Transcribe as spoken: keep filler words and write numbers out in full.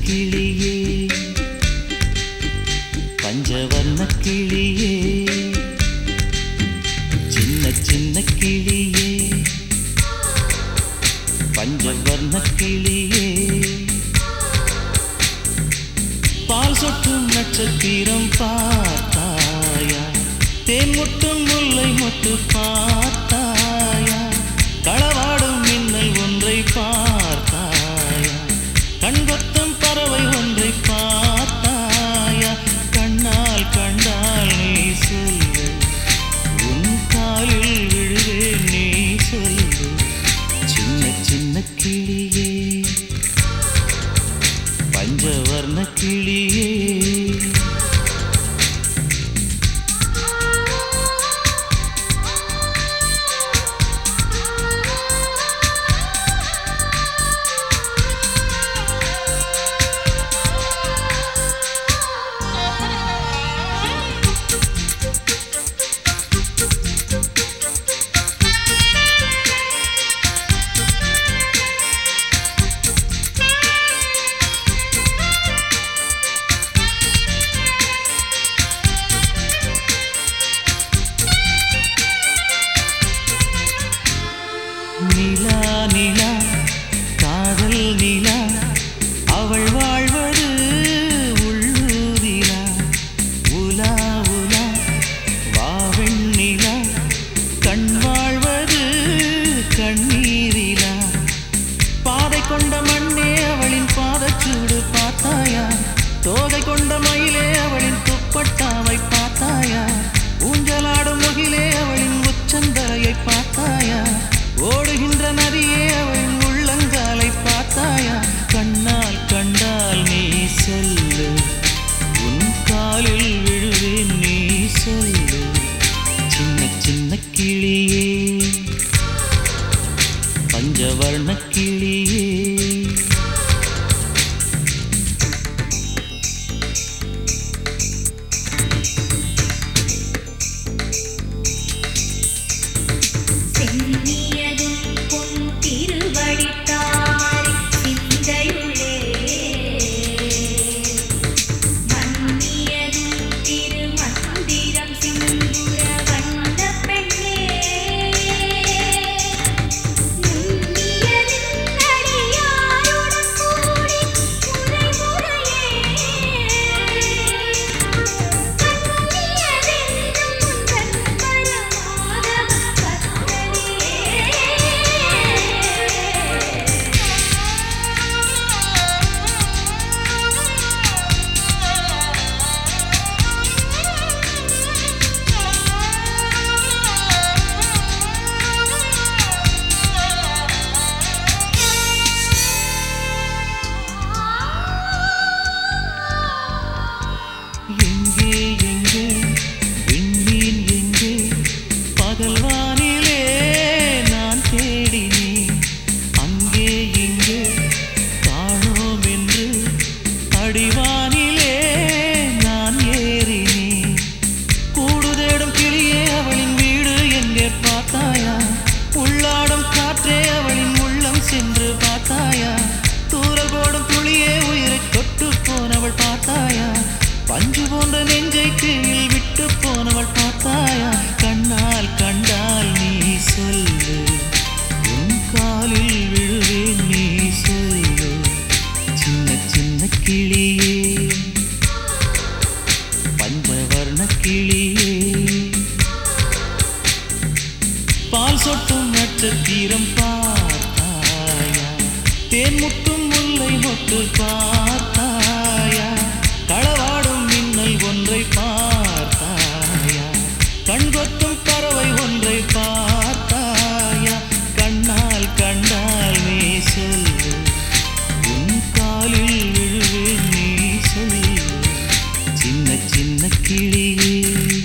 கிளியே பஞ்சவர்ண கிளியே சின்ன சின்ன கிளியே பஞ்சவர்ண கிளியே பால் சொட்டும் நட்சத்திரம் பார்த்தாயா தேன் முட்டும் முல்லை மொட்டு பார்த்தாயா களவாடும் மின்னல் ஒன்றை பார்த்தாயா கண்கொத்தும் பறவை ஒன்றை பார்த்தாயா கண்ணால் கண்டால் நீ சொல்லு உன் காலில் விழுவேன் நீ சொல்லு சின்ன சின்ன கிளியே பஞ்சவர்ண கிளியே நிலா நிலா காதல் நிலா அவள் வாழ்வது உள்ளூரிலா உலா உலா வாவெண் நிலா கண் வாழ்வது கண்ணீரிலா பாதை கொண்ட மண்ணே அவளின் பாதச்சூடு பார்த்தாயா தோகை கொண்ட மயிலே அவளின் துப்பட்டாவை பார்த்தாயா ஊஞ்சலாடும் முகிலே அவளின் உச்சந்தலையை பார்த்தாயா ஓடுகின்ற நதியே அவள் உள்ளங்காலை பார்த்தாயா கண்ணால் கண்டால் நீ சொல்லு உன் காலில் விழுவேன் நீ சொல்லு சின்ன சின்ன கிளியே பஞ்சவர்ண கிளியே பஞ்சு போன்ற நெஞ்சை கீழில் விட்டு போனவள் பார்த்தாயா கண்ணால் கண்டால் நீ சொல்லு உன் காலில் விழுவேன் நீ சொல்லு சின்ன சின்ன கிளியே பஞ்சவர்ண கிளியே பால் சொட்டும் நட்சத்திரம் பார்த்தாயா தேன் முட்டும் முல்லை மொட்டு பார்த்தாயா களவாடும் மின்னல் ஒன்றை பார்த்தாயா கண்கொத்தும் பறவை ஒன்றை பார்த்தாயா கண்ணால் கண்டால் நீ சொல்லு உன் காலில் விழுவேன் நீ சொல்லு சின்ன சின்ன கிளியே